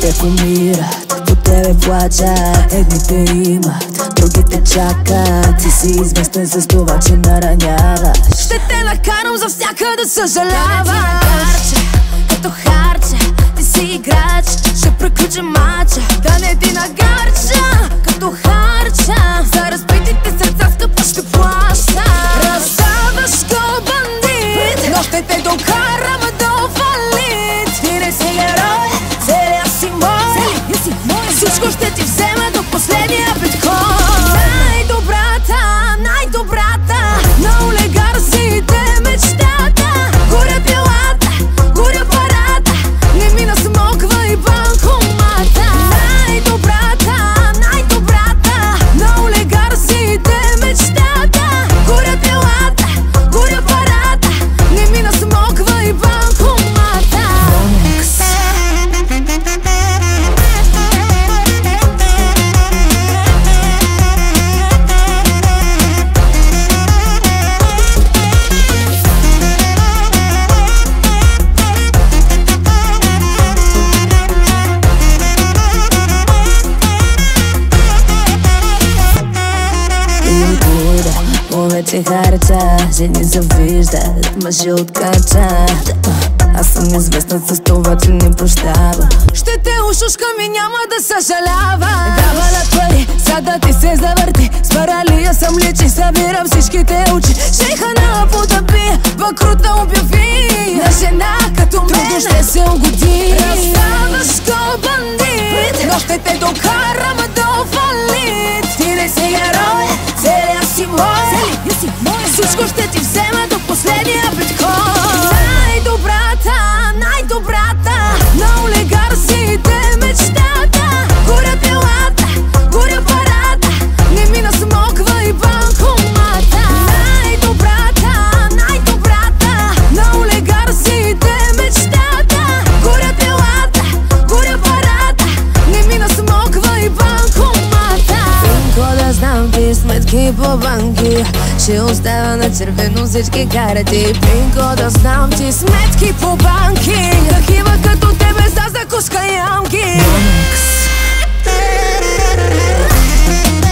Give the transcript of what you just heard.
Едните умират, по тебе плачат. Едните имат, другите чакат. Ти си известен с това, че нараняваш. Ще те накарам за всяка да съжаляваш. Като харче, ти си играч. Ще приключим мача, да не ти нагарча. Като харча, за разбитите сърца скъпо ще плаща. Раздаваш го бандит, но ще те докарам до фалит. Ти не си герой, целия си мой. Всичко ще ти взема до последния биткоин. Най-добрата, най-добрата, на олигарсите мечтата. Горя пилата, горя парата, не мина смоква и банкомата. Най-добрата, най-добрата, на олигарсите мечтата. Горя пилата, горя парата, не мина смоква и банкомата. Вече харча, жени завиждат, мъже откачат. Аз съм известна с това, че не прощава. Ще те ушушкам и няма да съжалявам. Давала пари, сада ти се завърти. С паралия съм личи, събирам всичките очи. Шейха на Абу Даби, банкрута обяви. На жена като мен трудно ще се угоди. Раздаваш го бандит, но ще те докарам до фалит. Ти не си герой, целия си мой. Всичко ще ти взема до последния биткоин. Най-добрата, най-добрата, на олигарсите мечтата. Горя пилата, горя парата, не мина смоква и банкомата. Най-добрата, най-добрата, на олигарсите мечтата. Горя пилата, горя парата, не мина смоква и банкомата. Пин-кода знам ти, сметки по банки. Ще остава на червено всички карти. Пин-кода знам ти, сметки по банки. Такива като тебе за закуска ямки.